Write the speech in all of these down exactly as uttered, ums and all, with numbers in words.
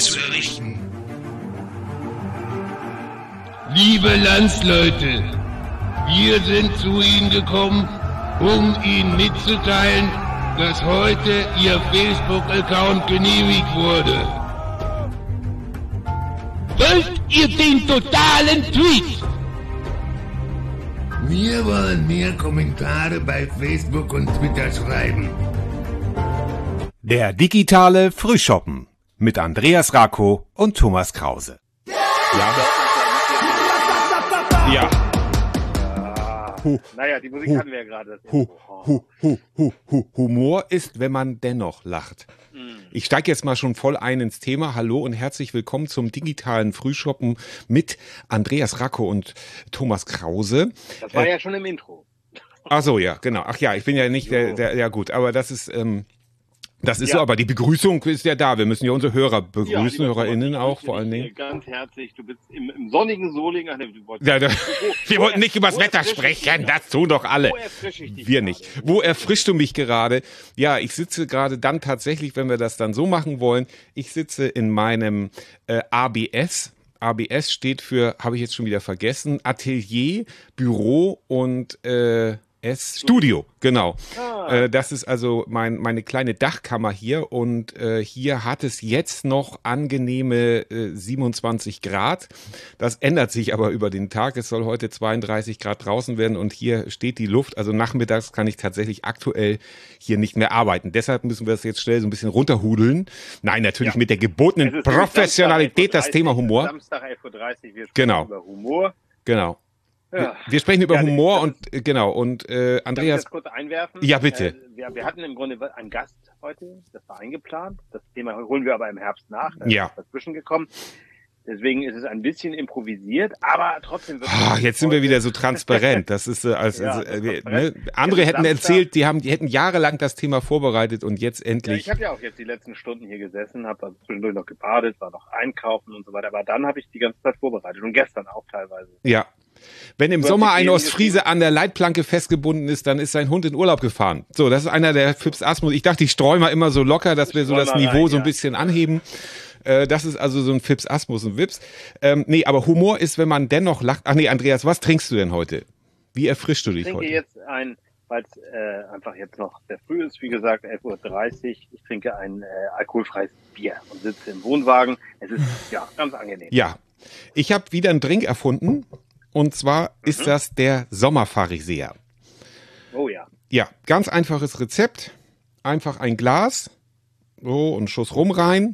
zu errichten. Liebe Landsleute, wir sind zu Ihnen gekommen, um Ihnen mitzuteilen, dass heute Ihr Facebook-Account genehmigt wurde. Folgt ihr den totalen Tweet? Wir wollen mehr Kommentare bei Facebook und Twitter schreiben. Der digitale Frühschoppen mit Andreas Rako und Thomas Krause. Ja. Ja. Hu, naja, die Musik hu, hatten wir ja gerade. Hu, hu, hu, hu, hu. Humor ist, wenn man dennoch lacht. Mm. Ich steige jetzt mal schon voll ein ins Thema. Hallo und herzlich willkommen zum digitalen Frühschoppen mit Andreas Rako und Thomas Krause. Das war äh, ja schon im Intro. Ach so, ja, genau. Ach ja, ich bin ja nicht der, der, ja gut, aber das ist... Ähm, Das ist ja. so, aber die Begrüßung ist ja da. Wir müssen ja unsere Hörer begrüßen, ja, HörerInnen auch vor allen Dingen. Ganz herzlich, du bist im, im sonnigen Solingen. Ja, da, wo, wir wo wollten nicht übers Wetter sprechen, das tun doch alle. Wo erfrische ich dich Wir gerade? nicht. Wo erfrischst du mich gerade? Ja, ich sitze gerade dann tatsächlich, wenn wir das dann so machen wollen, ich sitze in meinem äh, A B S. A B S steht für, habe ich jetzt schon wieder vergessen, Atelier, Büro und äh, S Studio, genau. Ah. Äh, das ist also mein, meine kleine Dachkammer hier und äh, hier hat es jetzt noch angenehme äh, siebenundzwanzig Grad. Das ändert sich aber über den Tag. Es soll heute zweiunddreißig Grad draußen werden und hier steht die Luft. Also nachmittags kann ich tatsächlich aktuell hier nicht mehr arbeiten. Deshalb müssen wir das jetzt schnell so ein bisschen runterhudeln. Nein, natürlich ja. mit der gebotenen Professionalität, das Thema Humor. Samstag elf Uhr dreißig, wir sprechen genau. über Humor. Genau. Ja. Wir sprechen über ja, Humor und äh, genau und äh, Andreas. Darf ich das kurz einwerfen? Ja, bitte. Äh, wir, wir hatten im Grunde einen Gast heute, das war eingeplant. Das Thema holen wir aber im Herbst nach. Da ja. ist dazwischen gekommen. Deswegen ist es ein bisschen improvisiert, aber trotzdem wird ah, jetzt sind wir wieder so transparent. Das ist äh, als, ja, als äh, ne? andere hätten erzählt, die haben, die hätten jahrelang das Thema vorbereitet und jetzt endlich. Ja, ich habe ja auch jetzt die letzten Stunden hier gesessen, habe also zwischendurch noch gebadet, war noch einkaufen und so weiter. Aber dann habe ich die ganze Zeit vorbereitet und gestern auch teilweise. Ja. Wenn im Sommer ein Ostfriese an der Leitplanke festgebunden ist, dann ist sein Hund in Urlaub gefahren. So, das ist einer der Fips Asmus. Ich dachte, ich streue mal immer so locker, dass wir so das Niveau so ein bisschen anheben. Äh, das ist also so ein Fips Asmus und Wips. Ähm, nee, aber Humor ist, wenn man dennoch lacht. Ach nee, Andreas, was trinkst du denn heute? Wie erfrischst du dich heute? Ich trinke jetzt ein, weil es äh, einfach jetzt noch sehr früh ist, wie gesagt, elf Uhr dreißig. Ich trinke ein äh, alkoholfreies Bier und sitze im Wohnwagen. Es ist ja ganz angenehm. Ja, ich habe wieder einen Drink erfunden. Und zwar ist mhm. das der Sommerpharisäer. Oh ja. Ja, ganz einfaches Rezept. Einfach ein Glas, so, und einen Schuss Rum rein.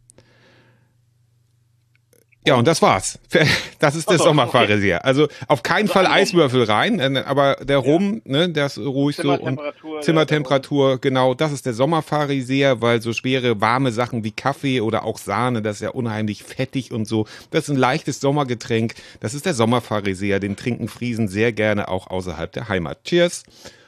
Ja, und das war's. Das ist der Sommerpharisäer. Also auf keinen Fall Eiswürfel rein, aber der Rum, ne, der ist ruhig so und Zimmertemperatur, genau, das ist der Sommerpharisäer, weil so schwere, warme Sachen wie Kaffee oder auch Sahne, das ist ja unheimlich fettig und so. Das ist ein leichtes Sommergetränk. Das ist der Sommerpharisäer. Den trinken Friesen sehr gerne auch außerhalb der Heimat. Cheers.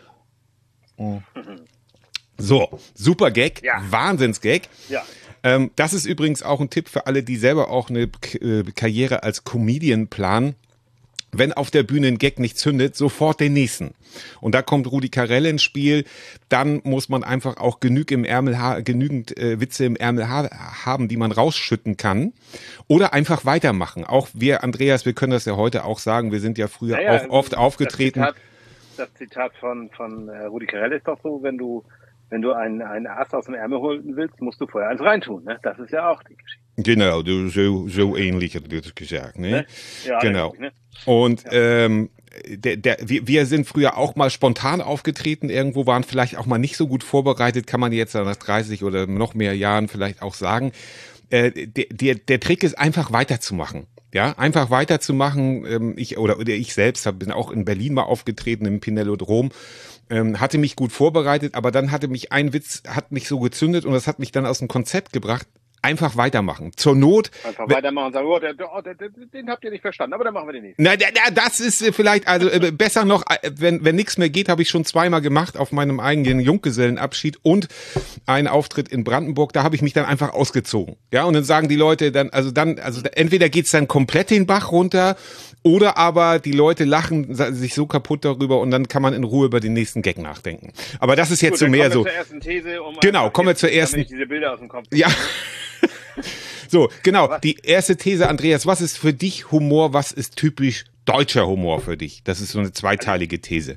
So, super Gag, ja. Wahnsinns-Gag. Ja. Ähm, das ist übrigens auch ein Tipp für alle, die selber auch eine K- äh, Karriere als Comedian planen. Wenn auf der Bühne ein Gag nicht zündet, sofort den nächsten. Und da kommt Rudi Carrell ins Spiel. Dann muss man einfach auch genug im Ärmel ha- genügend äh, Witze im Ärmel ha- haben, die man rausschütten kann. Oder einfach weitermachen. Auch wir, Andreas, wir können das ja heute auch sagen. Wir sind ja früher ja, ja, auch oft aufgetreten. Das Zitat, das Zitat von, von äh, Rudi Carrell ist doch so, wenn du Wenn du einen, einen Ast aus dem Ärmel holen willst, musst du vorher eins reintun. Ne? Das ist ja auch die Geschichte. Genau, so, so ähnlich hat er das gesagt. Ne? Ne? Ja, genau. Richtig, ne? Und ja. ähm, der, der, wir, wir sind früher auch mal spontan aufgetreten irgendwo, waren vielleicht auch mal nicht so gut vorbereitet, kann man jetzt nach dreißig oder noch mehr Jahren vielleicht auch sagen. Äh, der, der, der Trick ist einfach weiterzumachen. Ja, einfach weiterzumachen. Ähm, ich oder, oder ich selbst hab, bin auch in Berlin mal aufgetreten, im Pinellodrom. Ähm, hatte mich gut vorbereitet, aber dann hatte mich ein Witz, hat mich so gezündet und das hat mich dann aus dem Konzept gebracht. Einfach weitermachen. Zur Not. Einfach weitermachen und sagen, oh, der, oh, der, der, den habt ihr nicht verstanden, aber dann machen wir den nächsten. Na, na, das ist vielleicht, also äh, besser noch, äh, wenn, wenn nichts mehr geht, habe ich schon zweimal gemacht auf meinem eigenen Junggesellenabschied und einen Auftritt in Brandenburg, da habe ich mich dann einfach ausgezogen. Ja, und dann sagen die Leute dann, also dann, also entweder geht's dann komplett den Bach runter oder aber die Leute lachen sich so kaputt darüber und dann kann man in Ruhe über den nächsten Gag nachdenken. Aber das ist jetzt Gut, so mehr kommen wir so. Zur ersten These, um genau, kommen wir zur ersten. Damit ich diese Bilder aus dem Kopf ja. So, genau. Die erste These, Andreas, was ist für dich Humor? Was ist typisch deutscher Humor für dich? Das ist so eine zweiteilige These.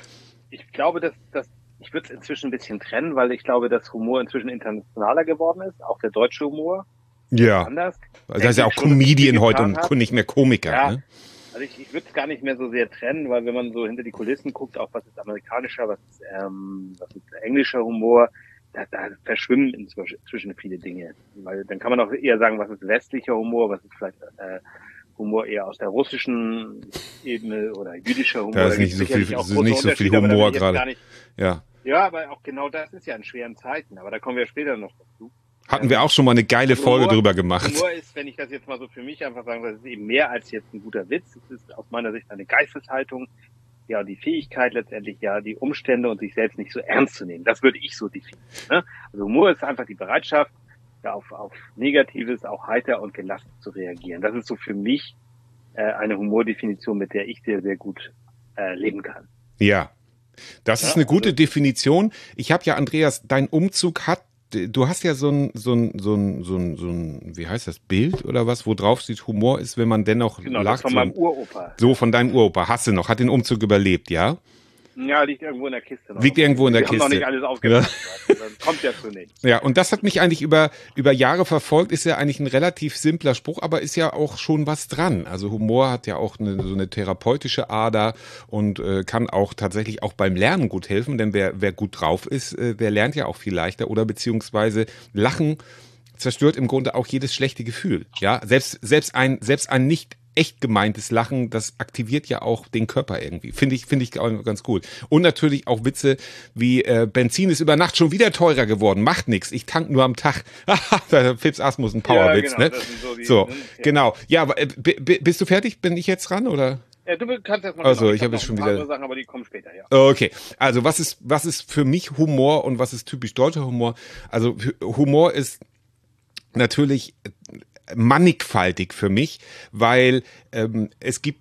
Ich glaube, dass, dass ich würde es inzwischen ein bisschen trennen, weil ich glaube, dass Humor inzwischen internationaler geworden ist, auch der deutsche Humor. Ja. Anders. Also das ist ja auch Comedian heute und hat. Nicht mehr Komiker. Ja. Ne? Also ich, ich würde es gar nicht mehr so sehr trennen, weil wenn man so hinter die Kulissen guckt, auch was ist amerikanischer, was ist, ähm, was ist englischer Humor, da, da verschwimmen inzwischen viele Dinge. Weil dann kann man auch eher sagen, was ist westlicher Humor, was ist vielleicht äh, Humor eher aus der russischen Ebene oder jüdischer Humor. Da ist nicht so viel, ist nicht so viel Humor gerade. Ja. Ja, aber auch genau das ist ja in schweren Zeiten. Aber da kommen wir später noch dazu. Hatten wir auch schon mal eine geile Folge Humor, drüber gemacht. Humor ist, wenn ich das jetzt mal so für mich einfach sagen soll, das ist eben mehr als jetzt ein guter Witz. Es ist aus meiner Sicht eine Geisteshaltung, ja, die Fähigkeit letztendlich, ja, die Umstände und sich selbst nicht so ernst zu nehmen. Das würde ich so definieren. Ne? Also Humor ist einfach die Bereitschaft, ja, auf, auf Negatives auch heiter und gelassen zu reagieren. Das ist so für mich äh, eine Humordefinition, mit der ich sehr, sehr gut äh, leben kann. Ja, das ist ja, eine gute also, Definition. Ich habe ja, Andreas, dein Umzug hat Du hast ja so ein, so ein, so ein, so ein, so ein, wie heißt das, Bild oder was, wo drauf steht, Humor ist, wenn man dennoch genau, lacht. Genau, von meinem Uropa. So, von deinem Uropa. Hast du noch, hat den Umzug überlebt, ja? Ja, liegt irgendwo in der Kiste. Noch. Liegt irgendwo in der Wir Kiste. haben noch nicht alles aufgemacht. Ja. Dann kommt ja zu nichts. Ja, und das hat mich eigentlich über, über Jahre verfolgt, ist ja eigentlich ein relativ simpler Spruch, aber ist ja auch schon was dran. Also Humor hat ja auch eine, so eine therapeutische Ader und äh, kann auch tatsächlich auch beim Lernen gut helfen, denn wer, wer gut drauf ist, äh, der lernt ja auch viel leichter oder beziehungsweise Lachen zerstört im Grunde auch jedes schlechte Gefühl. Ja, selbst, selbst ein, selbst ein nicht echt gemeintes Lachen, das aktiviert ja auch den Körper irgendwie. Finde ich, finde ich auch ganz cool. Und natürlich auch Witze wie äh, Benzin ist über Nacht schon wieder teurer geworden. Macht nichts. Ich tank nur am Tag. Fips Asmus, ein Powerwitz, ja, genau, ne? So, die, so ne? Ja. Genau. Ja, aber, äh, b- bist du fertig? Bin ich jetzt dran, oder? Ja, du kannst jetzt mal. Also, genau. ich, ich habe jetzt schon wieder. Andere Sachen, aber die kommen später, ja. Okay. Also, was ist, was ist für mich Humor und was ist typisch deutscher Humor? Also, Humor ist natürlich mannigfaltig für mich, weil ähm, es gibt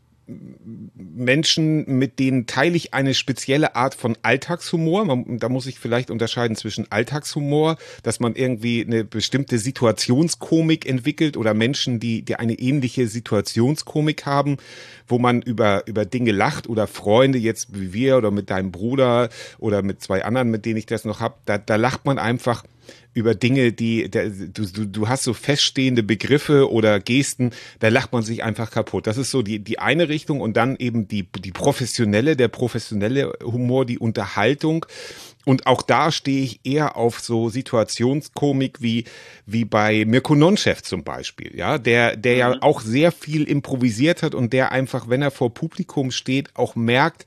Menschen, mit denen teile ich eine spezielle Art von Alltagshumor. Man, da muss ich vielleicht unterscheiden zwischen Alltagshumor, dass man irgendwie eine bestimmte Situationskomik entwickelt oder Menschen, die, die eine ähnliche Situationskomik haben, wo man über, über Dinge lacht oder Freunde jetzt wie wir oder mit deinem Bruder oder mit zwei anderen, mit denen ich das noch habe, da, da lacht man einfach über Dinge, die der, du, du, du hast so feststehende Begriffe oder Gesten, da lacht man sich einfach kaputt. Das ist so die, die eine Richtung und dann eben die, die professionelle, der professionelle Humor, die Unterhaltung. Und auch da stehe ich eher auf so Situationskomik wie, wie bei Mirko Nonchef zum Beispiel, ja, der, der mhm. ja auch sehr viel improvisiert hat und der einfach, wenn er vor Publikum steht, auch merkt,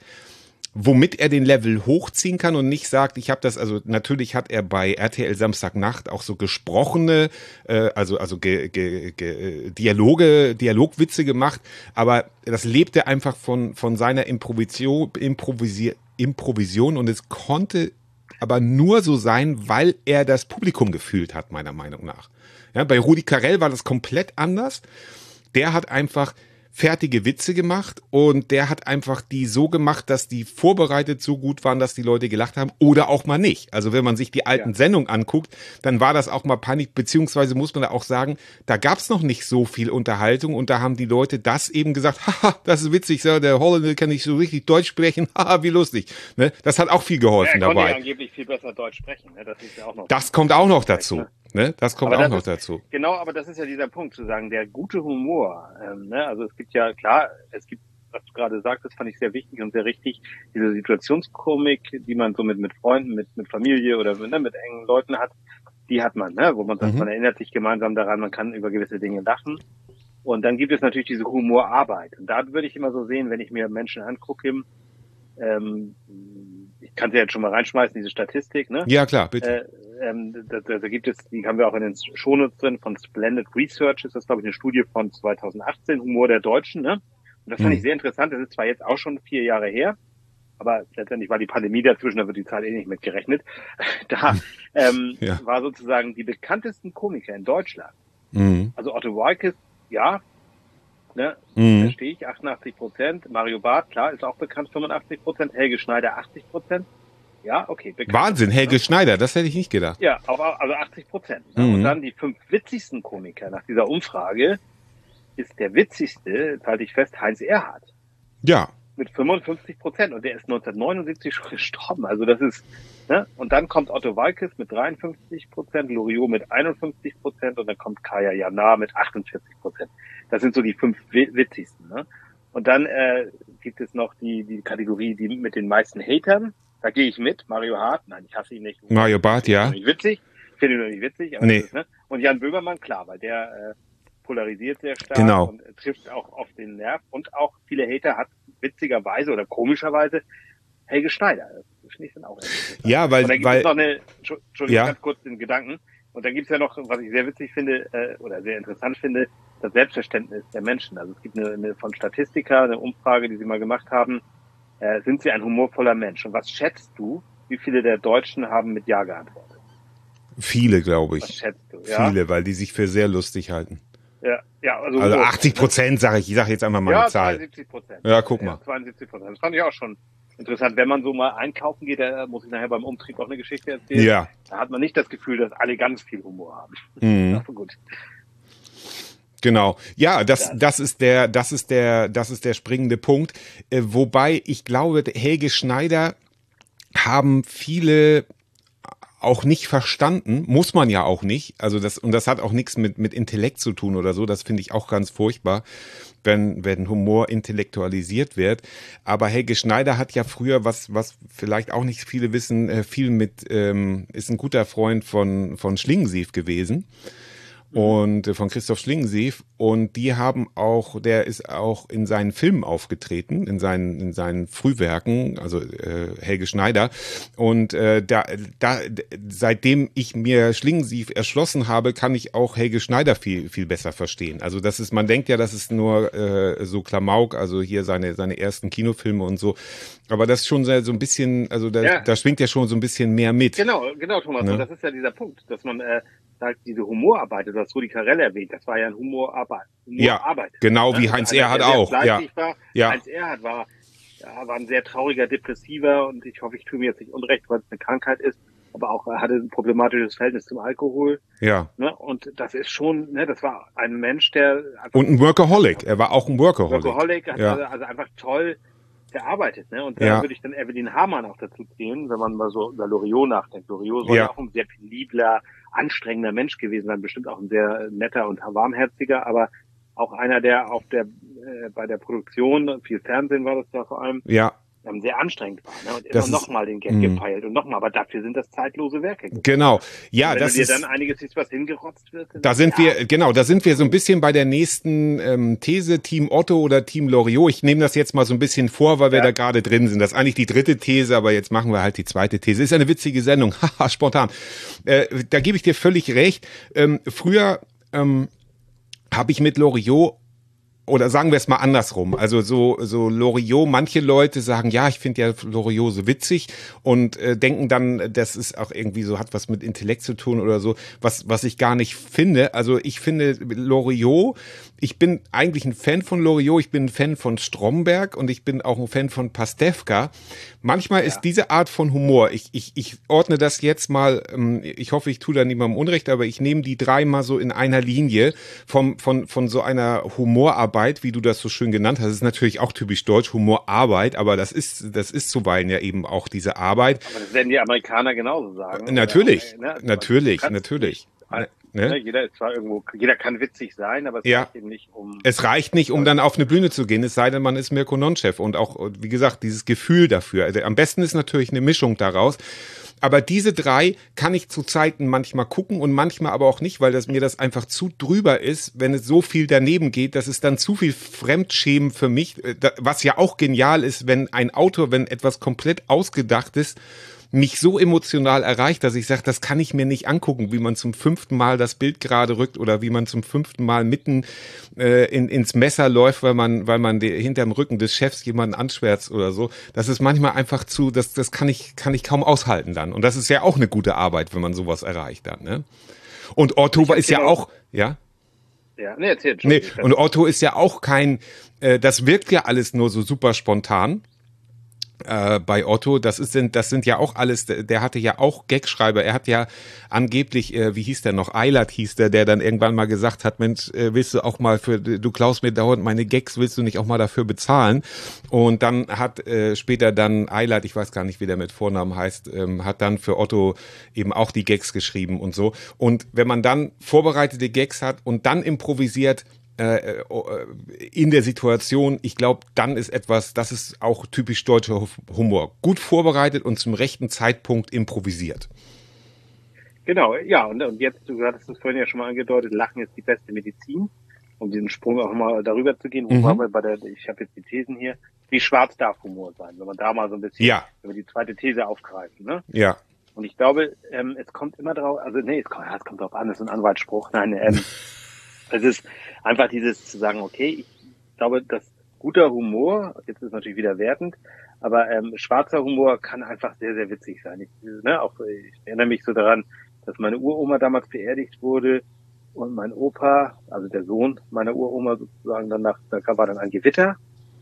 womit er den Level hochziehen kann und nicht sagt, ich habe das, also natürlich hat er bei R T L Samstagnacht auch so gesprochene, äh, also also ge, ge, ge, Dialoge, Dialogwitze gemacht, aber das lebte einfach von von seiner Improvisation, Improvisier, Improvision und es konnte aber nur so sein, weil er das Publikum gefühlt hat, meiner Meinung nach. Ja, bei Rudi Carrell war das komplett anders. Der hat einfach fertige Witze gemacht und der hat einfach die so gemacht, dass die vorbereitet so gut waren, dass die Leute gelacht haben oder auch mal nicht. Also wenn man sich die alten ja. Sendungen anguckt, dann war das auch mal Panik, beziehungsweise muss man da auch sagen, da gab's noch nicht so viel Unterhaltung und da haben die Leute das eben gesagt, haha, das ist witzig, so, der Holländer kann nicht so richtig Deutsch sprechen, haha, wie lustig. Ne? Das hat auch viel geholfen ja, er dabei. Er konnte angeblich viel besser Deutsch sprechen, ne? Das ist ja auch noch. Das kommt auch noch dazu. Ne? Ne? Das kommt aber auch das noch ist, dazu. Genau, aber das ist ja dieser Punkt, zu sagen, der gute Humor. Ähm, ne? Also es gibt ja, klar, es gibt, was du gerade sagtest, fand ich sehr wichtig und sehr richtig, diese Situationskomik, die man so mit mit Freunden, mit mit Familie oder ne, mit engen Leuten hat, die hat man, ne? Wo man sagt, mhm. man erinnert sich gemeinsam daran, man kann über gewisse Dinge lachen. Und dann gibt es natürlich diese Humorarbeit. Und da würde ich immer so sehen, wenn ich mir Menschen angucke, ähm, ich kann sie jetzt schon mal reinschmeißen, diese Statistik, ne? Ja, klar, bitte. Äh, ähm, da, da, da gibt es, die haben wir auch in den Shownotes drin, von Splendid Research, ist das, glaube ich, eine Studie von zweitausendachtzehn, Humor der Deutschen, ne? Und das fand Mhm. ich sehr interessant, das ist zwar jetzt auch schon vier Jahre her, aber letztendlich war die Pandemie dazwischen, da wird die Zahl eh nicht mitgerechnet. Da ähm, Ja. war sozusagen die bekanntesten Komiker in Deutschland. Mhm. Also Otto Walkes, ja, ne, Mhm. verstehe ich, achtundachtzig Prozent. Mario Barth, klar, ist auch bekannt, fünfundachtzig Prozent. Helge Schneider, achtzig Prozent. Ja, okay. Bekannt. Wahnsinn, Helge Schneider, das hätte ich nicht gedacht. Ja, aber also achtzig Prozent. Mhm. Und dann die fünf witzigsten Komiker nach dieser Umfrage ist der witzigste, jetzt halte ich fest, Heinz Erhardt. Ja. Mit fünfundfünfzig Prozent. Und der ist neunzehnhundertneunundsiebzig schon gestorben. Also das ist, ne? Und dann kommt Otto Waalkes mit dreiundfünfzig Prozent, Loriot mit einundfünfzig Prozent und dann kommt Kaya Jana mit achtundvierzig Prozent. Das sind so die fünf witzigsten, ne? Und dann äh, gibt es noch die die Kategorie, die mit den meisten Hatern. Da gehe ich mit. Mario Hart, nein, ich hasse ihn nicht. Mario Barth, ja. Nicht witzig. Ich finde ihn noch nicht witzig. Aber nee. das ist, ne? Und Jan Böhmermann, klar, weil der äh, polarisiert sehr stark genau. und äh, trifft auch auf den Nerv. Und auch viele Hater hat witzigerweise oder komischerweise Helge Schneider. Das finde ich dann auch interessant. Ja, weil... Und dann gibt weil es noch eine, Entschuldigung, ja. ganz kurz den Gedanken. Und dann gibt es ja noch, was ich sehr witzig finde äh, oder sehr interessant finde, das Selbstverständnis der Menschen. Also es gibt eine, eine von Statistika, eine Umfrage, die sie mal gemacht haben. Äh, sind sie ein humorvoller Mensch? Und was schätzt du, wie viele der Deutschen haben mit Ja geantwortet? Viele, glaube ich. Was schätzt du? Ja? Viele, weil die sich für sehr lustig halten. Ja, ja, also, also achtzig Prozent sage ich, ich sage jetzt einfach mal ja, eine Zahl. zweiundsiebzig Prozent. Ja, guck mal. Ja, zweiundsiebzig Prozent. Das fand ich auch schon interessant. Wenn man so mal einkaufen geht, da muss ich nachher beim Umtrieb auch eine Geschichte erzählen. Ja. Da hat man nicht das Gefühl, dass alle ganz viel Humor haben. Mhm. Das gut. Genau. Ja, das, das ist der, das ist der, das ist der springende Punkt. Äh, wobei ich glaube, Helge Schneider haben viele auch nicht verstanden, muss man ja auch nicht. Also das, und das hat auch nichts mit, mit Intellekt zu tun oder so. Das finde ich auch ganz furchtbar, wenn, wenn Humor intellektualisiert wird. Aber Helge Schneider hat ja früher, was, was vielleicht auch nicht viele wissen, viel mit, ähm, ist ein guter Freund von, von Schlingensief gewesen. Und äh, von Christoph Schlingensief. Und die haben auch, der ist auch in seinen Filmen aufgetreten, in seinen, in seinen Frühwerken, also äh, Helge Schneider. Und äh, da, da, seitdem ich mir Schlingensief erschlossen habe, kann ich auch Helge Schneider viel, viel besser verstehen. Also das ist, man denkt ja, das ist nur äh, so Klamauk, also hier seine, seine ersten Kinofilme und so. Aber das ist schon so ein bisschen, also da, ja. da schwingt ja schon so ein bisschen mehr mit. Genau, genau, Thomas. Ne? Und das ist ja dieser Punkt, dass man äh, sagt, diese Humorarbeit, du hast Rudi Carell erwähnt, das war ja ein Humorarbeit. Humorarbeit ja, genau ne? wie Heinz also Erhardt auch. Ja. War. Ja. Heinz Erhardt war, ja, war ein sehr trauriger Depressiver und ich hoffe, ich tue mir jetzt nicht unrecht, weil es eine Krankheit ist, aber auch er hatte ein problematisches Verhältnis zum Alkohol. Ja. Ne? Und das ist schon, ne, das war ein Mensch, der... Und ein Workaholic, er war auch ein Workaholic. Workaholic, hat ja. also, also einfach toll gearbeitet, ne? Und da ja. würde ich dann Evelyn Hamann auch dazu zählen, wenn man mal so über Loriot nachdenkt. Loriot soll ja auch ein sehr penibler, anstrengender Mensch gewesen sein, bestimmt auch ein sehr netter und warmherziger, aber auch einer, der auf der äh, bei der Produktion, viel Fernsehen war das ja vor allem, ja. ähm, sehr anstrengend war, ne? Und das immer nochmal den Gag mh. gepeilt und nochmal, aber dafür sind das zeitlose Werke. Genau, ja, und wenn das du dir ist dann einiges siehst, was hingerotzt wird. Da sind ja. wir, genau, da sind wir so ein bisschen bei der nächsten ähm, These, Team Otto oder Team Loriot. Ich nehme das jetzt mal so ein bisschen vor, weil wir ja. da gerade drin sind. Das ist eigentlich die dritte These, aber jetzt machen wir halt die zweite These. Ist eine witzige Sendung, haha, spontan. Äh, da gebe ich dir völlig recht. Ähm, früher ähm, habe ich mit Loriot, oder sagen wir es mal andersrum, also so so Loriot, manche Leute sagen, ja, ich finde ja Loriot so witzig und äh, denken dann, das ist auch irgendwie so, hat was mit Intellekt zu tun oder so, was was ich gar nicht finde. Also ich finde Loriot, ich bin eigentlich ein Fan von Loriot, ich bin ein Fan von Stromberg und ich bin auch ein Fan von Pastewka. Manchmal ja. ist diese Art von Humor, ich ich ich ordne das jetzt mal, ich hoffe, ich tue da niemandem Unrecht, aber ich nehme die drei mal so in einer Linie vom von von so einer Humorarbeit, wie du das so schön genannt hast. Das ist natürlich auch typisch deutsch, Humorarbeit, aber das ist das ist zuweilen ja eben auch diese Arbeit. Aber das werden die Amerikaner genauso sagen. Natürlich, oder? Ne? natürlich, natürlich. Ne? Ne? Jeder ist zwar irgendwo, jeder kann witzig sein, aber es ja. reicht eben nicht um. Es reicht nicht, um dann auf eine Bühne zu gehen, es sei denn, man ist Mirko Nonchev und auch, wie gesagt, dieses Gefühl dafür. Also am besten ist natürlich eine Mischung daraus. Aber diese drei kann ich zu Zeiten manchmal gucken und manchmal aber auch nicht, weil das mir das einfach zu drüber ist, wenn es so viel daneben geht, das ist dann zu viel Fremdschämen für mich, was ja auch genial ist, wenn ein Autor, wenn etwas komplett ausgedacht ist, mich so emotional erreicht, dass ich sage, das kann ich mir nicht angucken, wie man zum fünften Mal das Bild gerade rückt oder wie man zum fünften Mal mitten äh, in, ins Messer läuft, weil man weil man de, hinterm Rücken des Chefs jemanden anschwärzt oder so. Das ist manchmal einfach zu, das das kann ich kann ich kaum aushalten dann. Und das ist ja auch eine gute Arbeit, wenn man sowas erreicht dann. Ne? Und Otto ist ja auch, ja. Ja, nee, erzähl schon. Nee, und Otto ist ja auch kein, äh, das wirkt ja alles nur so super spontan. Äh, bei Otto, das ist sind, das sind ja auch alles, der, der hatte ja auch Gagschreiber, er hat ja angeblich, äh, wie hieß der noch, Eilert hieß der, der dann irgendwann mal gesagt hat, Mensch, äh, willst du auch mal für, du klaust mir dauernd meine Gags, willst du nicht auch mal dafür bezahlen? Und dann hat äh, später dann Eilert, ich weiß gar nicht, wie der mit Vornamen heißt, ähm, hat dann für Otto eben auch die Gags geschrieben und so. Und wenn man dann vorbereitete Gags hat und dann improvisiert, Äh, in der Situation, ich glaube, dann ist etwas, das ist auch typisch deutscher Humor. Gut vorbereitet und zum rechten Zeitpunkt improvisiert. Genau, ja, und, und jetzt, du hattest es vorhin ja schon mal angedeutet, Lachen ist die beste Medizin, um diesen Sprung auch mal darüber zu gehen. Wo Mhm. waren wir bei der, ich habe jetzt die Thesen hier, wie schwarz darf Humor sein, wenn man da mal so ein bisschen, Ja. wenn wir die zweite These aufgreifen, ne? Ja. Und ich glaube, ähm, es kommt immer drauf, also nee, es kommt, ja, es kommt drauf an, das ist ein Anwaltsspruch, nein, ähm, es ist einfach dieses zu sagen, okay, ich glaube, dass guter Humor, jetzt ist es natürlich wieder wertend, aber ähm, schwarzer Humor kann einfach sehr, sehr witzig sein. Ich, ne, auch, ich erinnere mich so daran, dass meine Uroma damals beerdigt wurde und mein Opa, also der Sohn meiner Uroma sozusagen danach, da war dann ein Gewitter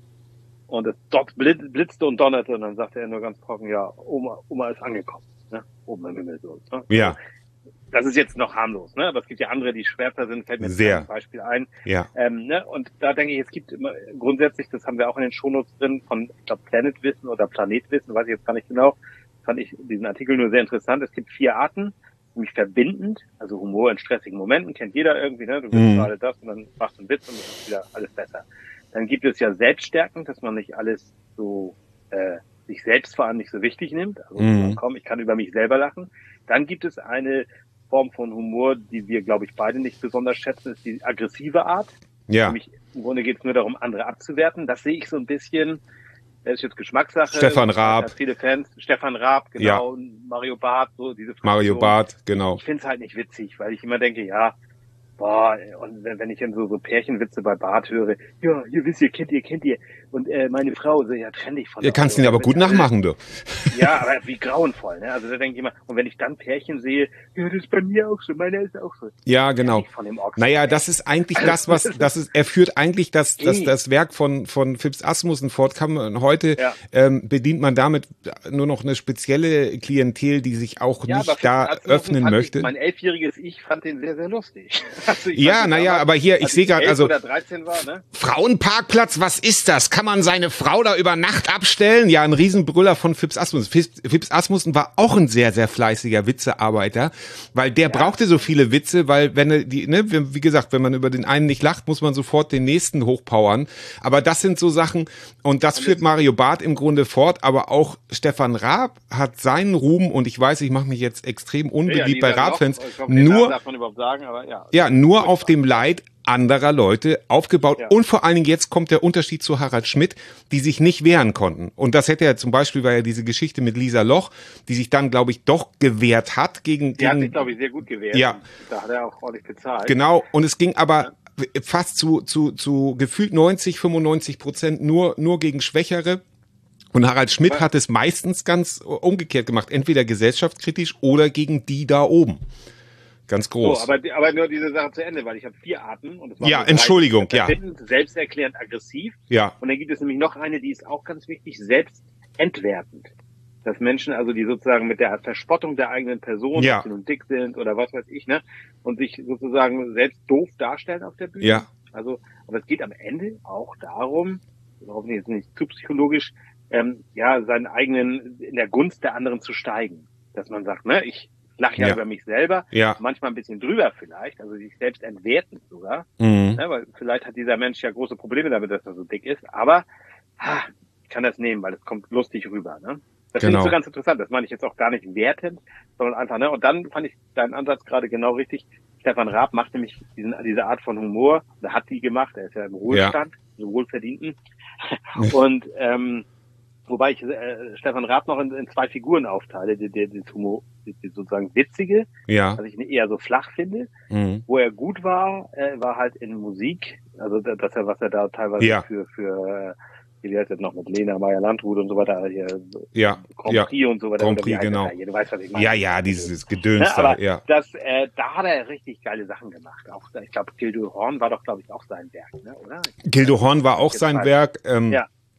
und es dort blitzte und donnerte und dann sagte er nur ganz trocken, ja, Oma, Oma ist angekommen, ne, oben im Himmel so. Ne? Ja. Das ist jetzt noch harmlos, ne? Aber es gibt ja andere, die schwärzer sind, fällt mir jetzt Sehr. ein Beispiel ein. Ja. Ähm, ne? Und da denke ich, es gibt immer grundsätzlich, das haben wir auch in den Shownotes drin, von, ich glaube, Planetwissen oder Planetwissen, weiß ich jetzt gar nicht genau, fand ich diesen Artikel nur sehr interessant. Es gibt vier Arten, nämlich verbindend, also Humor in stressigen Momenten, kennt jeder irgendwie, ne? Du willst Mhm. gerade das und dann machst du einen Witz und dann ist wieder alles besser. Dann gibt es ja selbststärkend, dass man nicht alles so äh, sich selbst vor allem nicht so wichtig nimmt. Also Mhm. komm, ich kann über mich selber lachen. Dann gibt es eine Form von Humor, die wir, glaube ich, beide nicht besonders schätzen, ist die aggressive Art. Ja. Nämlich, im Grunde geht es nur darum, andere abzuwerten. Das sehe ich so ein bisschen, das ist jetzt Geschmackssache. Stefan Raab. Hat viele Fans. Stefan Raab, genau. Mario Barth, so diese Mario Fraktion. Barth, genau. Ich finde es halt nicht witzig, weil ich immer denke, ja, boah, und wenn wenn ich dann so, so Pärchenwitze bei Barth höre, ja, hier wisst ihr, kennt ihr, kennt ihr, und äh, meine Frau, so, ja, trenn dich von Ihr der kannst Frau. ihn aber gut Also, nachmachen, du. ja, aber wie grauenvoll, ne? Also da denke ich immer, und wenn ich dann Pärchen sehe, ja, das ist bei mir auch so, meiner ist auch so. Ja, genau. Nicht von dem Ochsen. Naja, das ist eigentlich das, was, das ist, er führt eigentlich das, das, Eh. das Werk von, von Phipps Asmussen fort. Kann man, heute Ja. ähm, bedient man damit nur noch eine spezielle Klientel, die sich auch Ja, aber nicht da Asmussen öffnen fand möchte. Ich, mein elfjähriges Ich fand den sehr, sehr lustig. Also ich Ja, fand ihn naja, damals, aber hier, ich als sehe gerade, elf also oder dreizehn war, ne? Frauenparkplatz, was ist das? Kann man seine Frau da über Nacht abstellen? Ja, ein Riesenbrüller von Phipps Asmussen. Phipps, Phipps Asmussen war auch ein sehr, sehr fleißiger Witzearbeiter, weil der brauchte so viele Witze, weil wenn er die, ne, wie gesagt, wenn man über den einen nicht lacht, muss man sofort den nächsten hochpowern. Aber das sind so Sachen, und das führt Mario Barth im Grunde fort, aber auch Stefan Raab hat seinen Ruhm, und ich weiß, ich mache mich jetzt extrem unbeliebt bei Lisa Loch, Raab-Fans, ich hoffe, den Namen nur, darf man überhaupt sagen, aber ja. ja, nur auf dem Leid anderer Leute aufgebaut. Ja. Und vor allen Dingen jetzt kommt der Unterschied zu Harald Schmidt, die sich nicht wehren konnten. Und das hätte ja zum Beispiel, war ja diese Geschichte mit Lisa Loch, die sich dann, glaube ich, doch gewehrt hat gegen... Die hat gegen sich, glaube ich, sehr gut gewehrt. Ja. Da hat er auch ordentlich bezahlt. Genau, und es ging aber fast zu, zu, zu gefühlt neunzig, fünfundneunzig Prozent nur, nur gegen Schwächere. Und Harald Schmidt hat es meistens ganz umgekehrt gemacht, entweder gesellschaftskritisch oder gegen die da oben. Ganz groß. So, aber, aber nur diese Sache zu Ende, weil ich habe vier Arten. Und es waren Ja, nur drei. Entschuldigung, ja. Verbindend, selbsterklärend, aggressiv. Ja. Und dann gibt es nämlich noch eine, die ist auch ganz wichtig, selbstentwertend. Dass Menschen, also die sozusagen mit der Verspottung der eigenen Person, Ja. ob sie nun dick sind oder was weiß ich, ne, und sich sozusagen selbst doof darstellen auf der Bühne. Ja. Also, aber es geht am Ende auch darum, hoffentlich jetzt nicht zu psychologisch, ähm, ja, seinen eigenen, in der Gunst der anderen zu steigen. Dass man sagt, ne, ich lache ja, Ja. über mich selber, Ja. manchmal ein bisschen drüber vielleicht, also sich selbst entwertend sogar, Mhm. ne, weil vielleicht hat dieser Mensch ja große Probleme damit, dass er so dick ist, aber ha, ich kann das nehmen, weil es kommt lustig rüber, ne. Das finde Genau. ich so ganz interessant, das meine ich jetzt auch gar nicht wertend, sondern einfach, ne, und dann fand ich deinen Ansatz gerade genau richtig. Stefan Raab macht nämlich diesen, diese Art von Humor, oder hat die gemacht, er ist ja im Ruhestand, so wohlverdienten, und, ähm, wobei ich äh, Stefan Raab noch in, in zwei Figuren aufteile, die, die, die, Humor, die, die sozusagen witzige, Ja. was ich eher so flach finde. Mhm. Wo er gut war, äh, war halt in Musik, also da- dass er, was er da teilweise Ja. für, für äh, wie heißt das noch, mit Lena Meyer-Landrut und so weiter, hier, Ja. Grand Ja. Prix und so weiter. Grand oder wie Prix, heißt das genau. da hier? Du weißt, was ich meine. Ja, ja, dieses Gedöns Ne, da, aber ja. das, äh, da hat er richtig geile Sachen gemacht. Auch, ich glaube, Gildo Horn war doch, glaube ich, auch sein Werk, ne, oder? Gildo Horn war auch sein Jetzt Werk. Ähm, Ja.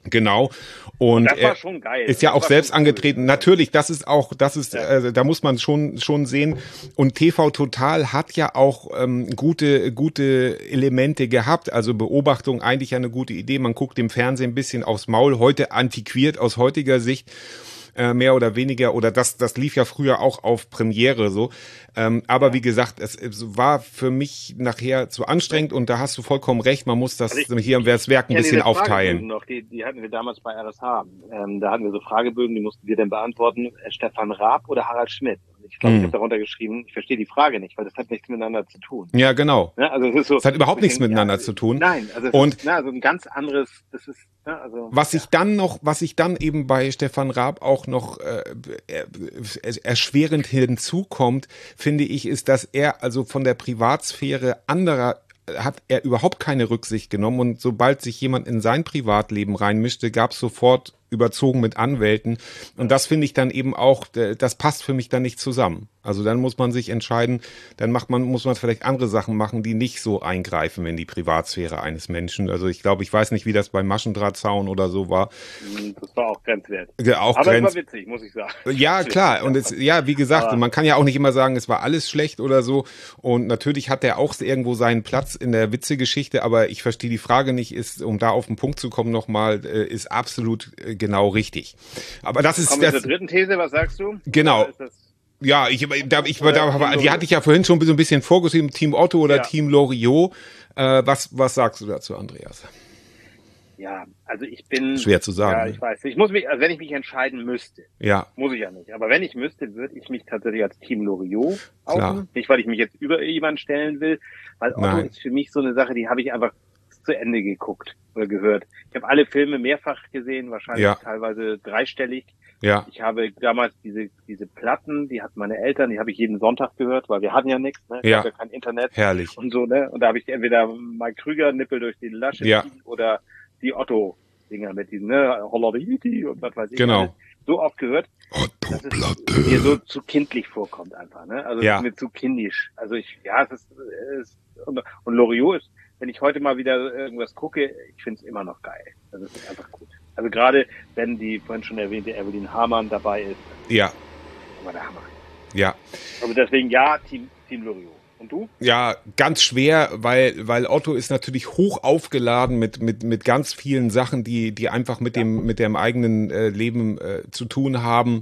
Genau. Und, Und das war er schon geil. ist ja Das auch war selbst schon cool. angetreten. Natürlich, das ist auch, das ist, Ja. äh, da muss man schon schon sehen. Und T V Total hat ja auch ähm, gute gute Elemente gehabt. Also Beobachtung eigentlich eine gute Idee. Man guckt dem Fernsehen ein bisschen aufs Maul. Heute antiquiert aus heutiger Sicht. Äh, mehr oder weniger, oder das das lief ja früher auch auf Premiere so. Ähm, aber Ja. wie gesagt, es, es war für mich nachher zu anstrengend und da hast du vollkommen recht, man muss das Also ich- hier im Werk ein Ja, bisschen diese Fragebögen aufteilen. Noch, die, die hatten wir damals bei R S H. Ähm, da hatten wir so Fragebögen, die mussten wir dann beantworten, äh, Stefan Raab oder Harald Schmidt. Und ich glaube, Hm. ich habe darunter geschrieben, ich verstehe die Frage nicht, weil das hat nichts miteinander zu tun. Ja, genau. Ne? Also es ist so, Es hat überhaupt nichts ja, miteinander zu tun. Nein, also es Und- ist, ne, also ein ganz anderes, das ist, ne, also. Was ja. ich dann noch, was ich dann eben bei Stefan Raab auch noch äh, er, erschwerend hinzukommt, finde ich, ist, dass er also von der Privatsphäre anderer hat er überhaupt keine Rücksicht genommen und sobald sich jemand in sein Privatleben reinmischte, gab es sofort überzogen mit Anwälten und das finde ich dann eben auch, das passt für mich dann nicht zusammen. Also dann muss man sich entscheiden, dann macht man, muss man vielleicht andere Sachen machen, die nicht so eingreifen in die Privatsphäre eines Menschen. Also ich glaube, ich weiß nicht, wie das beim Maschendrahtzaun oder so war. Das war auch grenzwert. Ja, auch Aber grenz- es war witzig, muss ich sagen. Ja, klar. Und es, ja, wie gesagt, Aber- man kann ja auch nicht immer sagen, es war alles schlecht oder so. Und natürlich hat er auch irgendwo seinen Platz in der Witzegeschichte, aber ich verstehe die Frage nicht, ist, um da auf den Punkt zu kommen nochmal, ist absolut genau richtig. Aber das ist Kommen wir das. zur dritten These, was sagst du? Genau. Oder ist das- Ja, ich, da, ich, Oder da, Team die Loriot. hatte ich ja vorhin schon so ein bisschen vorgeschrieben, Team Otto oder Ja. Team Loriot. Äh, was, was sagst du dazu, Andreas? Ja, also ich bin. Schwer zu sagen, Ja, ne? ich weiß. Ich muss mich, also wenn ich mich entscheiden müsste, Ja, muss ich ja nicht. Aber wenn ich müsste, würde ich mich tatsächlich als Team Loriot Klar. outen. Nicht, weil ich mich jetzt über jemanden stellen will, weil Otto Nein. ist für mich so eine Sache, die habe ich einfach zu Ende geguckt oder gehört. Ich habe alle Filme mehrfach gesehen, wahrscheinlich Ja. teilweise dreistellig. ja, Ich habe damals diese diese Platten, die hatten meine Eltern, die habe ich jeden Sonntag gehört, weil wir hatten ja nichts, ne? Es Ja. gab ja kein Internet herrlich. und so, ne? Und da habe ich entweder Mike Krüger, Nippel durch die Lasche Ja. ziehen oder die Otto-Dinger mit diesen, ne? Holleriti und was weiß ich. Genau. alles. So oft gehört, dass es mir so zu kindlich vorkommt einfach, ne? Also Ja. es ist mir zu kindisch. Also ich, ja, es ist, es ist und, und Loriot ist, wenn ich heute mal wieder irgendwas gucke, ich finde es immer noch geil. Also es ist einfach gut. Also gerade wenn die vorhin schon erwähnte Evelyn Hamann dabei ist, Ja, war der Hammer. ja. Also deswegen ja, Team, Team Loriot. Und du? Ja, ganz schwer, weil, weil Otto ist natürlich hoch aufgeladen mit, mit, mit ganz vielen Sachen, die, die einfach mit dem, mit dem eigenen äh, Leben äh, zu tun haben.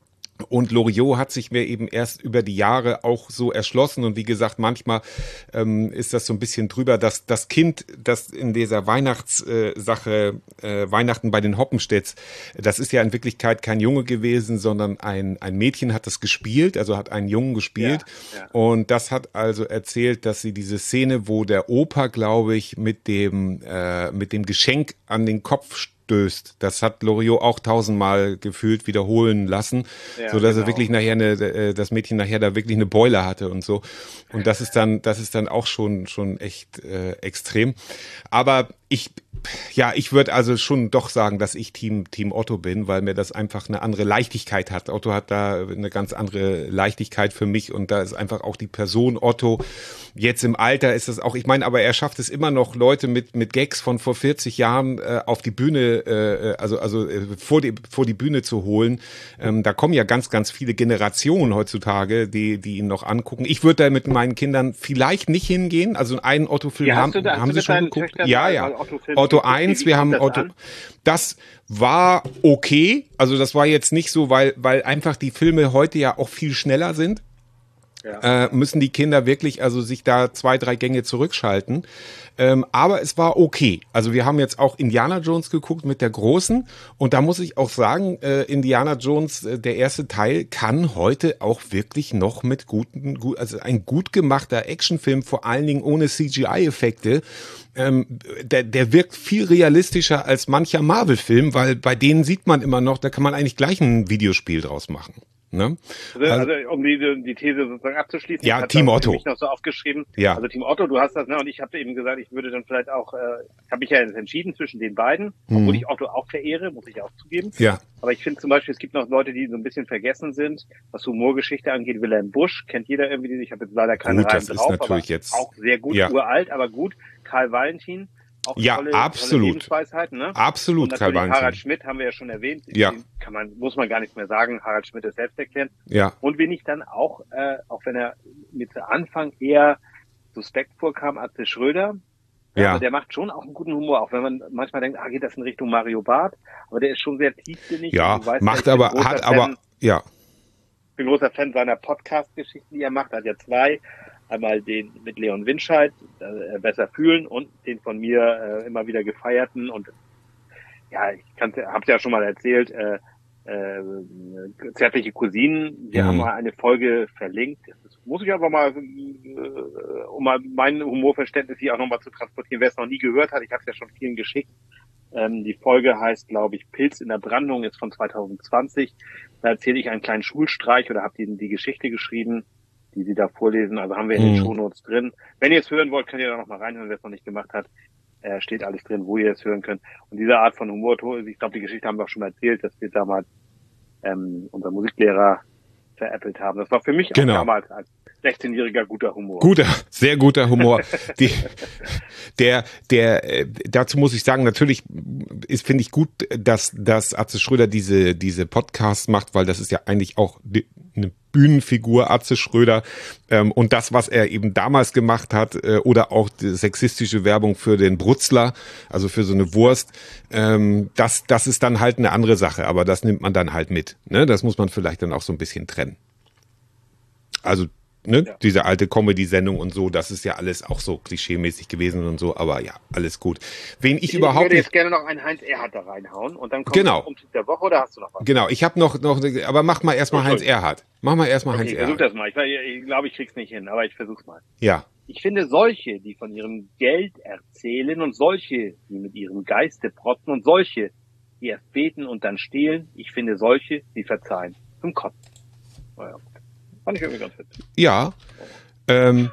Und Loriot hat sich mir eben erst über die Jahre auch so erschlossen. Und wie gesagt, manchmal ähm, ist das so ein bisschen drüber, dass das Kind, das in dieser Weihnachtssache, äh, Weihnachten bei den Hoppenstedts, das ist ja in Wirklichkeit kein Junge gewesen, sondern ein, ein Mädchen hat das gespielt, also hat einen Jungen gespielt. Ja, ja. Und das hat also erzählt, dass sie diese Szene, wo der Opa, glaube ich, mit dem, äh, mit dem Geschenk an den Kopf stößt. Das hat Loriot auch tausendmal gefühlt wiederholen lassen, Ja, so dass genau. er wirklich nachher eine, äh, das Mädchen nachher da wirklich eine Beule hatte und so. Und das ist dann, das ist dann auch schon schon echt äh, extrem. Aber ich, ja, ich würde also schon doch sagen, dass ich Team Team Otto bin, weil mir das einfach eine andere Leichtigkeit hat. Otto hat da eine ganz andere Leichtigkeit für mich und da ist einfach auch die Person Otto. Jetzt im Alter ist es auch, ich meine, aber er schafft es immer noch, Leute mit mit Gags von vor vierzig Jahren äh, auf die Bühne, äh, also also äh, vor die vor die Bühne zu holen. Ähm, da kommen ja ganz ganz viele Generationen heutzutage, die die ihn noch angucken. Ich würde da mit meinen Kindern vielleicht nicht hingehen. Also einen Otto-Film Ja, hast haben, du da- hast haben du sie mit schon deinen geguckt. Töchtern Ja, mal ja. Otto-Filme Otto geguckt? Wie- eins, wie wir kommt haben das Otto. an? Das war okay. Also das war jetzt nicht so, weil weil einfach die Filme heute ja auch viel schneller sind. Ja. Äh, müssen die Kinder wirklich also sich da zwei, drei Gänge zurückschalten. Ähm, aber es war okay. Also wir haben jetzt auch Indiana Jones geguckt mit der Großen und da muss ich auch sagen, äh, Indiana Jones, äh, der erste Teil, kann heute auch wirklich noch mit guten, gut, also ein gut gemachter Actionfilm, vor allen Dingen ohne C G I-Effekte, ähm, der, der wirkt viel realistischer als mancher Marvel-Film, weil bei denen sieht man immer noch, da kann man eigentlich gleich ein Videospiel draus machen. Ne? Also, also um die, die These sozusagen abzuschließen. Ja, ich hatte Team auch Otto. mich noch so aufgeschrieben. Ja. Also Team Otto, du hast das, ne? Und ich habe eben gesagt, ich würde dann vielleicht auch, äh, habe mich ja jetzt entschieden zwischen den beiden, obwohl ich Otto auch verehre, muss ich auch zugeben. Ja. Aber ich finde zum Beispiel, es gibt noch Leute, die so ein bisschen vergessen sind, was Humorgeschichte angeht. Wilhelm Busch kennt jeder irgendwie. Ich habe jetzt leider keine Gut, Reihen das ist drauf, natürlich aber jetzt- auch sehr gut, Ja. uralt, aber gut. Karl Valentin Auch ja, tolle, absolut. tolle Lebensweisheiten, ne? Absolut, und Karl Valentin. Harald Schmidt haben wir ja schon erwähnt. Ja. Den kann man, muss man gar nicht mehr sagen. Harald Schmidt ist selbsterklärend. Ja. Und wen ich dann auch, äh, auch wenn er mir zu Anfang eher suspekt vorkam, Atze Schröder. Ja. Aber der macht schon auch einen guten Humor, auch wenn man manchmal denkt, ah, geht das in Richtung Mario Barth. Aber der ist schon sehr tiefsinnig. Ja, und du weißt, macht ich bin aber, großer hat Fan, aber, ja. Ich bin großer Fan seiner Podcast-Geschichten, die er macht. Er hat ja zwei. Einmal den mit Leon Winscheid, äh, Besser fühlen, und den von mir äh, immer wieder gefeierten. Und ja, ich habe ja schon mal erzählt, äh, äh, Zärtliche Cousinen. Wir Mhm. haben mal eine Folge verlinkt. Das muss ich aber mal, äh, um mal mein Humorverständnis hier auch nochmal zu transportieren, wer es noch nie gehört hat. Ich habe es ja schon vielen geschickt. Ähm, die Folge heißt, glaube ich, Pilz in der Brandung, ist von zwanzig zwanzig. Da erzähle ich einen kleinen Schulstreich oder habe die, die Geschichte geschrieben, die Sie da vorlesen. Also haben wir in den Mhm. Shownotes drin. Wenn ihr es hören wollt, könnt ihr da noch mal reinhören, wer es noch nicht gemacht hat. Äh, steht alles drin, wo ihr es hören könnt. Und diese Art von Humor, ich glaube, die Geschichte haben wir auch schon mal erzählt, dass wir damals ähm, unser Musiklehrer veräppelt haben. Das war für mich Genau. auch damals als sechzehnjähriger guter Humor. Guter, sehr guter Humor. Die, der, der, äh, dazu muss ich sagen, natürlich ist, finde ich gut, dass, dass Atze Schröder diese, diese Podcasts macht, weil das ist ja eigentlich auch die, eine Bühnenfigur, Atze Schröder, ähm, und das, was er eben damals gemacht hat, äh, oder auch die sexistische Werbung für den Brutzler, also für so eine Wurst, ähm, das, das ist dann halt eine andere Sache, aber das nimmt man dann halt mit, ne? Das muss man vielleicht dann auch so ein bisschen trennen. Also, ne, Ja. diese alte Comedy-Sendung und so, das ist ja alles auch so klischeemäßig gewesen und so, aber ja, alles gut. Wen ich, Ich überhaupt würde nicht... jetzt gerne noch einen Heinz Erhardt da reinhauen und dann kommt Genau. der Umzug der Woche, oder hast du noch was? Genau, ich habe noch, noch, aber mach mal erstmal Oh, Heinz Entschuldigung. Erhardt. Mach mal erstmal Okay, Heinz ich versuch Erhardt. das mal. Ich, ich, ich glaube, ich krieg's nicht hin, aber ich versuch's mal. Ja, Ich finde solche, die von ihrem Geld erzählen, und solche, die mit ihrem Geiste protzen, und solche, die erst beten und dann stehlen, ich finde solche, die verzeihen. Zum Kotzen. Naja, fand ich irgendwie ganz witzig. ja. Ähm,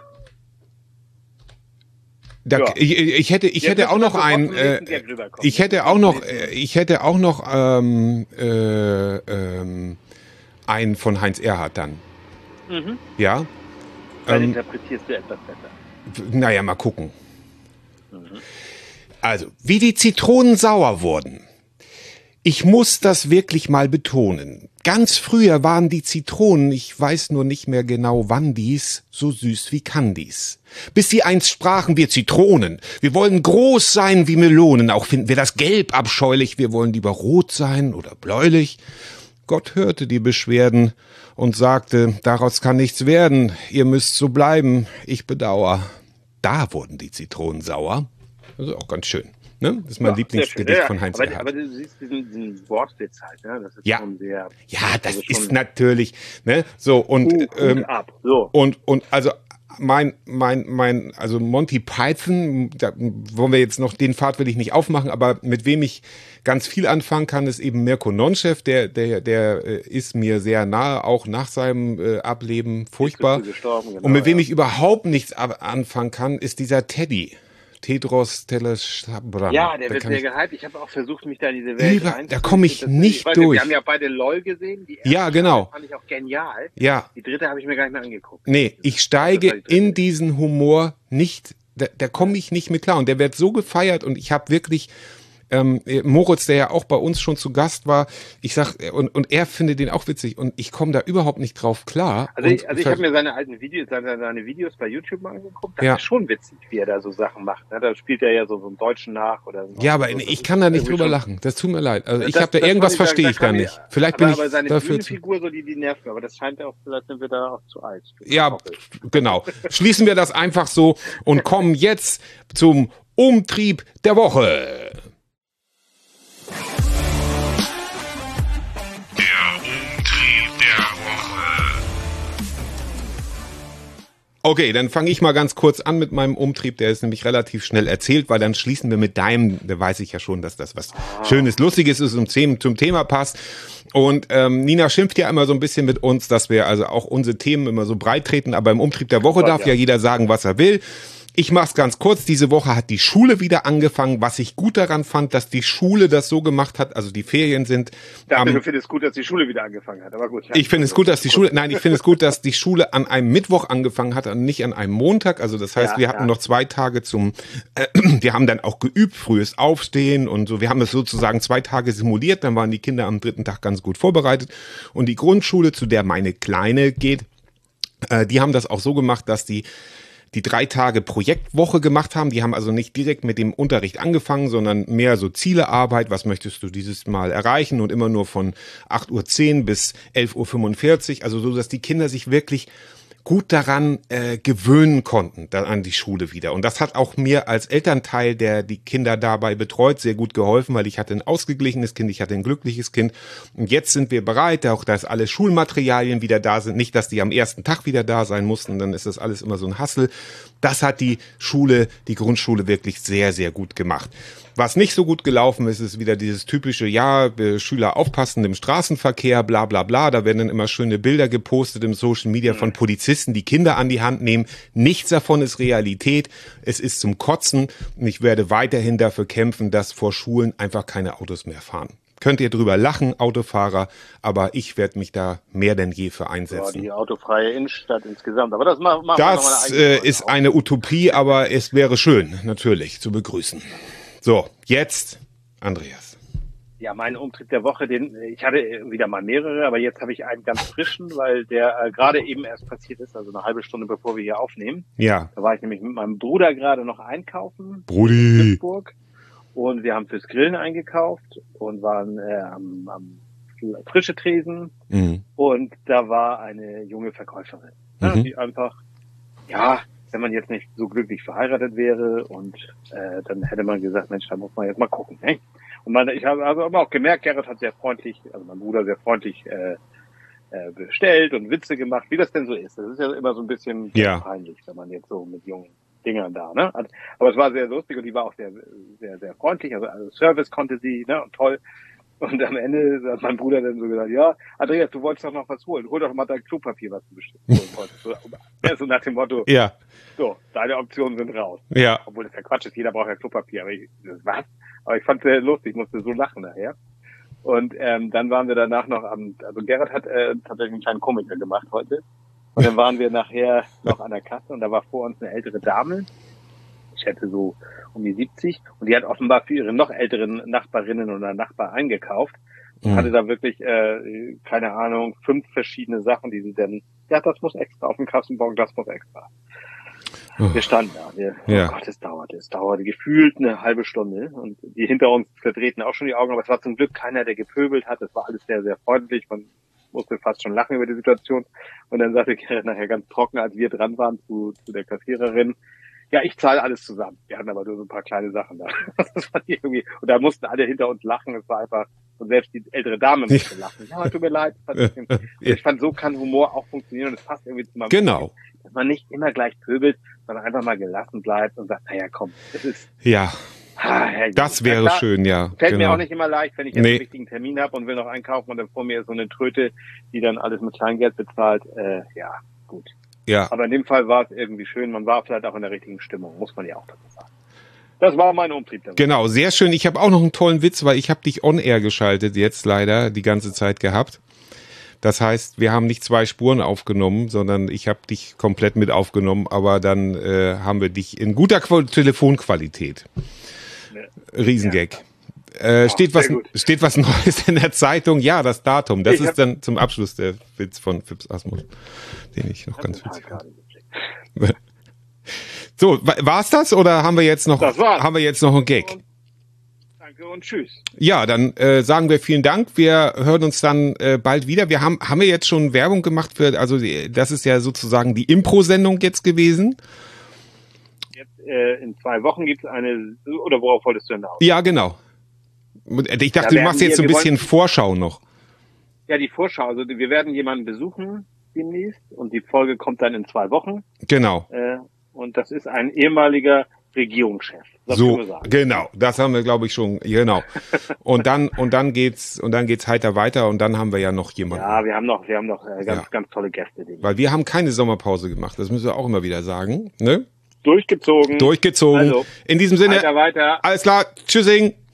da, Ja. ich, ich hätte, ich Jetzt hätte müssen auch wir noch sofort einen. zum nächsten Äh, Gag rüberkommen. ich hätte auch noch, äh, ich hätte auch noch ähm, äh, ähm, einen von Heinz Erhardt dann. Mhm. Ja. Dann Ähm, interpretierst du etwas besser. Naja, mal gucken. Also, wie die Zitronen sauer wurden. Ich muss das wirklich mal betonen. Ganz früher waren die Zitronen, ich weiß nur nicht mehr genau wann dies, so süß wie Candies. Bis sie einst sprachen, wir Zitronen, wir wollen groß sein wie Melonen, auch finden wir das Gelb abscheulich, wir wollen lieber rot sein oder bläulich. Gott hörte die Beschwerden und sagte, daraus kann nichts werden, ihr müsst so bleiben, ich bedauer. Da wurden die Zitronen sauer. Also auch ganz schön. Ne? Das ist mein Ja, Lieblingsgedicht sehr schön. von Ja, Heinz aber, Erhardt. aber du siehst diesen, diesen Wortwitz halt, ne? Das ist Ja. schon sehr... Ja, das also ist schon natürlich, ne, so und Hut, ähm, Hut ab. So. und und also mein mein mein also Monty Python, da wollen wir jetzt noch, den Pfad will ich nicht aufmachen, aber mit wem ich ganz viel anfangen kann, ist eben Mirko Nonchev, der der der äh, ist mir sehr nahe, auch nach seinem äh, Ableben, furchtbar. Gestorben, genau, Und mit wem ja. ich überhaupt nichts ab- anfangen kann, ist dieser Teddy. Tedros Teleshabran. Ja, der Da wird kann sehr ich- gehypt. Ich habe auch versucht, mich da in diese Welt Über- reinzufinden. da komme ich Das- nicht weiß durch. Wir haben ja beide LOL gesehen. Die erste Ja, genau. Staffel fand ich auch genial. Ja. Die dritte habe ich mir gar nicht mehr angeguckt. Nee, ich Das war steige die dritte. in diesen Humor nicht, da, da komme ich nicht mit klar. Und der wird so gefeiert und ich habe wirklich, ähm, Moritz, der ja auch bei uns schon zu Gast war, ich sag, und, und er findet den auch witzig und ich komme da überhaupt nicht drauf klar. Also und ich, also ich habe mir seine alten Videos, seine, seine Videos bei YouTube mal angeguckt. Das Ja. ist schon witzig, wie er da so Sachen macht. Ne? Da spielt er ja so, so einen Deutschen nach. Oder so. Ja, aber so, das ich ist kann da nicht irgendwie drüber schon- lachen. Das tut mir leid. Also ich Das- habe da das irgendwas fand verstehe da ich da kann nicht. Vielleicht bin aber, ich aber seine dafür zu. Bühnenfigur, so die, die nervt mir. Aber das scheint auch, vielleicht sind wir da auch zu alt. Ja, genau. Schließen wir das einfach so und kommen jetzt zum Umtrieb der Woche. Okay, dann fange ich mal ganz kurz an mit meinem Umtrieb. Der ist nämlich relativ schnell erzählt, weil dann schließen wir mit deinem, da weiß ich ja schon, dass das was Schönes, Lustiges ist und zum zum Thema passt. Und ähm, Nina schimpft ja immer so ein bisschen mit uns, dass wir also auch unsere Themen immer so breit treten, aber im Umtrieb der Woche Gott, darf ja ja. jeder sagen, was er will. Ich mach's ganz kurz. Diese Woche hat die Schule wieder angefangen. Was ich gut daran fand, dass die Schule das so gemacht hat, also die Ferien sind. Ich dachte, am, du findest gut, dass die Schule wieder angefangen hat, aber gut. Ja. Ich finde es gut, dass die Schule, nein, ich finde es gut, dass die Schule an einem Mittwoch angefangen hat und nicht an einem Montag. Also das heißt, Ja, wir hatten ja. noch zwei Tage zum, äh, wir haben dann auch geübt, frühes Aufstehen und so. Wir haben es sozusagen zwei Tage simuliert. Dann waren die Kinder am dritten Tag ganz gut vorbereitet. Und die Grundschule, zu der meine Kleine geht, äh, die haben das auch so gemacht, dass die die drei Tage Projektwoche gemacht haben. Die haben also nicht direkt mit dem Unterricht angefangen, sondern mehr so Zielearbeit. Was möchtest du dieses Mal erreichen? Und immer nur von acht Uhr zehn bis elf Uhr fünfundvierzig. Also so, dass die Kinder sich wirklich gut daran äh, gewöhnen konnten, dann an die Schule wieder. Und das hat auch mir als Elternteil, der die Kinder dabei betreut, sehr gut geholfen, weil ich hatte ein ausgeglichenes Kind, ich hatte ein glückliches Kind. Und jetzt sind wir bereit, auch dass alle Schulmaterialien wieder da sind. Nicht, dass die am ersten Tag wieder da sein mussten, dann ist das alles immer so ein Hassel. Das hat die Schule, die Grundschule wirklich sehr, sehr gut gemacht. Was nicht so gut gelaufen ist, ist wieder dieses typische, ja, Schüler aufpassen im Straßenverkehr, bla bla bla. Da werden dann immer schöne Bilder gepostet im Social Media von Polizisten, die Kinder an die Hand nehmen. Nichts davon ist Realität. Es ist zum Kotzen. Und ich werde weiterhin dafür kämpfen, dass vor Schulen einfach keine Autos mehr fahren. Könnt ihr drüber lachen, Autofahrer, aber ich werde mich da mehr denn je für einsetzen. Ja, die autofreie Innenstadt insgesamt, aber das machen wir Das äh, ist eine Utopie, aber es wäre schön, natürlich, zu begrüßen. So, jetzt Andreas. Ja, mein Umtrieb der Woche, den ich hatte wieder mal mehrere, aber jetzt habe ich einen ganz frischen, weil der äh, gerade eben erst passiert ist, also eine halbe Stunde bevor wir hier aufnehmen. Ja. Da war ich nämlich mit meinem Bruder gerade noch einkaufen. Brudi. In Duisburg. Und wir haben fürs Grillen eingekauft und waren äh, am, am frische Tresen. Mhm. Und da war eine junge Verkäuferin, ne, Mhm. die einfach, ja, wenn man jetzt nicht so glücklich verheiratet wäre und äh, dann hätte man gesagt, Mensch, da muss man jetzt mal gucken. Ne? Und man, ich habe also aber auch gemerkt, Gerrit hat sehr freundlich, also mein Bruder sehr freundlich äh, äh, bestellt und Witze gemacht, wie das denn so ist. Das ist ja immer so ein bisschen Ja. peinlich, wenn man jetzt so mit jungen Dingern da, ne? Aber es war sehr lustig und die war auch sehr, sehr, sehr freundlich. Also, also Service konnte sie, ne? Und toll. Und am Ende hat mein Bruder dann so gesagt, ja, Andreas, du wolltest doch noch was holen. Hol doch mal dein Klopapier, was du bestimmt holen wolltest. So, ja, so nach dem Motto, Ja, so, deine Optionen sind raus. ja. Obwohl das ja Quatsch ist, jeder braucht ja Klopapier. Aber ich, was? Aber ich fand es sehr lustig, ich musste so lachen nachher. Und ähm, dann waren wir danach noch am, also Gerrit hat äh, tatsächlich einen kleinen Komiker gemacht heute. Und dann waren wir nachher noch an der Kasse und da war vor uns eine ältere Dame, ich schätze so um die siebzig, und die hat offenbar für ihre noch älteren Nachbarinnen oder Nachbar eingekauft und Mhm. hatte da wirklich, äh, keine Ahnung, fünf verschiedene Sachen, die sie dann, ja, das muss extra auf dem Kassenbon, das muss extra. Oh. Wir standen da, wir, Ja. oh Gott, es dauerte, es dauerte gefühlt eine halbe Stunde und die hinter uns verdrehten auch schon die Augen, aber es war zum Glück keiner, der gepöbelt hat, es war alles sehr, sehr freundlich, man musste fast schon lachen über die Situation. Und dann sagte Gerrit nachher ganz trocken, als wir dran waren zu, zu der Kassiererin, ja, ich zahle alles zusammen. Wir hatten aber nur so ein paar kleine Sachen da. Das fand ich irgendwie, und da mussten alle hinter uns lachen. Es war einfach, und selbst die ältere Dame musste lachen. Ja, tut mir leid. Das hat bisschen, und ich fand, so kann Humor auch funktionieren und es passt irgendwie zu meinem Genau. Leben, dass man nicht immer gleich pöbelt, sondern einfach mal gelassen bleibt und sagt, naja, komm, es ist, Ja, ah, Herr das ja, wäre klar, schön, ja. Fällt mir genau. auch nicht immer leicht, wenn ich jetzt Nee. einen wichtigen Termin habe und will noch einkaufen und dann vor mir ist so eine Tröte, die dann alles mit Kleingeld bezahlt. Äh, ja, gut. Ja, Aber in dem Fall war es irgendwie schön. Man war vielleicht auch in der richtigen Stimmung, muss man ja auch dazu sagen. Das war mein Umtrieb. Damit. genau, sehr schön. Ich habe auch noch einen tollen Witz, weil ich habe dich on-air geschaltet jetzt leider die ganze Zeit gehabt. Das heißt, wir haben nicht zwei Spuren aufgenommen, sondern ich habe dich komplett mit aufgenommen, aber dann äh, haben wir dich in guter Qual- Telefonqualität. Riesengag. Äh, steht, was, sehr gut. steht was Neues in der Zeitung? Ja, das Datum. Das Ich ist hab- dann zum Abschluss der Witz von Fips Asmus, den ich noch ganz witzig fand. So, wa- war's das oder haben wir jetzt noch Das war's. haben wir jetzt noch einen Gag? Danke und tschüss. Ja, dann äh, sagen wir vielen Dank. Wir hören uns dann äh, bald wieder. Wir haben haben wir jetzt schon Werbung gemacht für, also die, das ist ja sozusagen die Impro-Sendung jetzt gewesen. Jetzt äh, in zwei Wochen gibt es eine, oder worauf wolltest du hinaus? Ja, genau. Ich dachte, Ja, du machst werden jetzt so ein wir- wir bisschen Vorschau noch. Ja, die Vorschau. Also wir werden jemanden besuchen demnächst und die Folge kommt dann in zwei Wochen. Genau. Äh, und das ist ein ehemaliger Regierungschef. Das können So, wir sagen. genau. Das haben wir, glaube ich, schon. Genau. Und dann und dann geht's und dann geht's heiter weiter und dann haben wir ja noch jemanden. Ja, wir haben noch, wir haben noch äh, ganz, Ja. ganz tolle Gäste. Die Weil wir haben keine Sommerpause gemacht. Das müssen wir auch immer wieder sagen. Ne? Durchgezogen. Durchgezogen. Also, in diesem Sinne, weiter, weiter. alles klar, tschüssing.